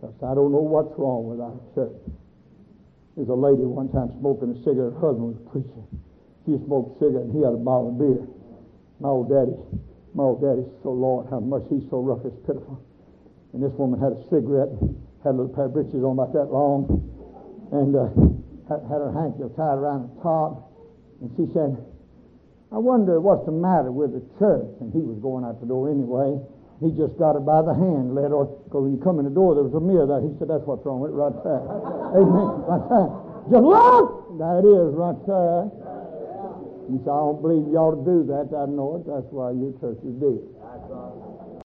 'cause I don't know what's wrong with our church. There's a lady one time smoking a cigarette. Her husband was a preacher. She smoked a cigarette and he had a bottle of beer. My old daddy's so, Lord, how much he's so rough, it's pitiful. And this woman had a cigarette, had a little pair of breeches on about that long, and had her handkerchief tied around the top. And she said, I wonder what's the matter with the church. And he was going out the door anyway. He just got her by the hand, led her, because when you come in the door, there was a mirror there. He said, that's what's wrong with it right there. Amen. Right there. Just look! There it is right there. He said, I don't believe you ought to do that. I know it. That's why your church is dead.